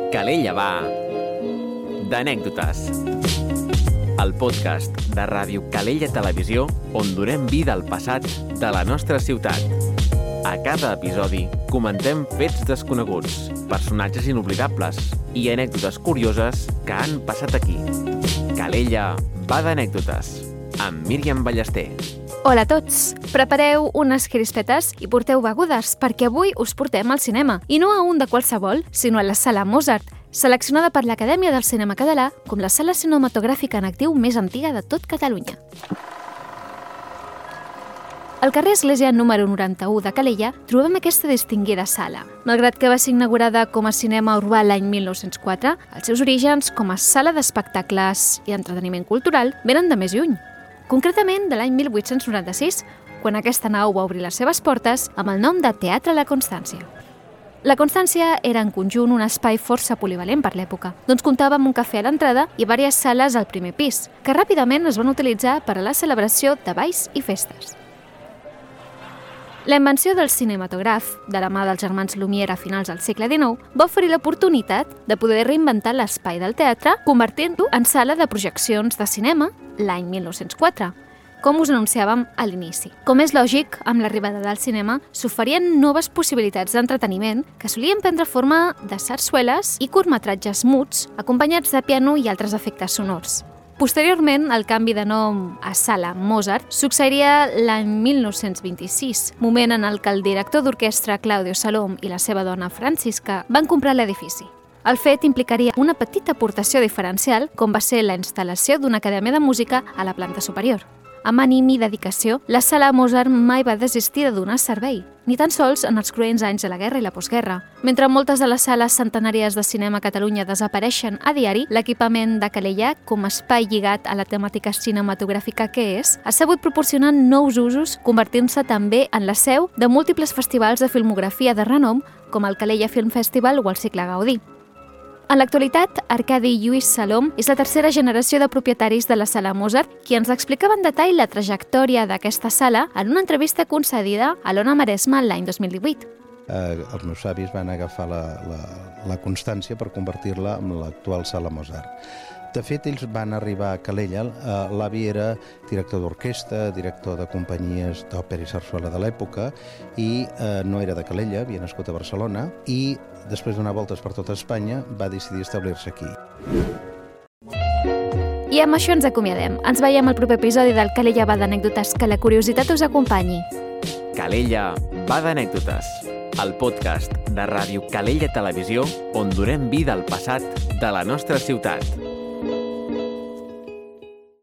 Calella va d'anècdotes. El podcast de Ràdio Calella Televisió on donem vida al passat de la nostra ciutat. A cada episodi comentem fets desconeguts, personatges inoblidables i anècdotes curioses que han passat aquí. Calella va d'anècdotes, amb Míriam Ballester. Hola a tots! Prepareu unes crispetes i porteu begudes perquè avui us portem al cinema. I no a un de qualsevol, sinó a la Sala Mozart, seleccionada per l'Acadèmia del Cinema Català com la sala cinematogràfica en actiu més antiga de tot Catalunya. Al carrer Església número 91 de Calella trobem aquesta distinguida sala. Malgrat que va ser inaugurada com a cinema urbà l'any 1904, els seus orígens com a sala d'espectacles i entreteniment cultural venen de més lluny. Concretament de l'any 1896, quan aquesta nau va obrir les seves portes amb el nom de Teatre La Constància. La Constància era en conjunt un espai força polivalent per l'època, doncs comptava amb un cafè a l'entrada i diverses sales al primer pis, que ràpidament es van utilitzar per a la celebració de balls i festes. La invenció del cinematògraf, de la mà dels germans Lumière a finals del segle XIX, va oferir l'oportunitat de poder reinventar l'espai del teatre, convertint-lo en sala de projeccions de cinema l'any 1904, com us anunciàvem a l'inici. Com és lògic, amb l'arribada del cinema s'oferien noves possibilitats d'entreteniment que solien prendre forma de sarsueles i curtmetratges muts, acompanyats de piano i altres efectes sonors. Posteriorment, el canvi de nom a Sala Mozart succeiria l'any 1926, moment en el que el director d'orquestra Claudio Salom i la seva dona Francisca van comprar l'edifici. El fet implicaria una petita aportació diferencial, com va ser la instal·lació d'una acadèmia de música a la planta superior. Amb ànim i dedicació, la Sala Mozart mai va desistir de donar servei, ni tan sols en els cruents anys de la guerra i la postguerra. Mentre moltes de les sales centenàries de cinema a Catalunya desapareixen a diari, l'equipament de Calella, com a espai lligat a la temàtica cinematogràfica que és, ha sabut proporcionar nous usos, convertint-se també en la seu de múltiples festivals de filmografia de renom, com el Calella Film Festival o el Cicle Gaudí. En l'actualitat, Arcadi Lluís Salom és la tercera generació de propietaris de la Sala Mozart, qui ens explicava en detall la trajectòria d'aquesta sala en una entrevista concedida a l'Ona Maresme l'any 2018. Els meus avis van agafar la Constància per convertir-la en l'actual Sala Mozart. De fet, ells van arribar a Calella. L'avi era director d'orquestra, director de companyies d'òpera i sarsuela de l'època i no era de Calella, havia nascut a Barcelona i després de donar voltes per tota Espanya va decidir establir-se aquí. I amb això ens acomiadem. Ens veiem al proper episodi del Calella va d'anècdotes. Que la curiositat us acompanyi. Calella va d'anècdotes, el podcast de Ràdio Calella Televisió on donem vida al passat de la nostra ciutat.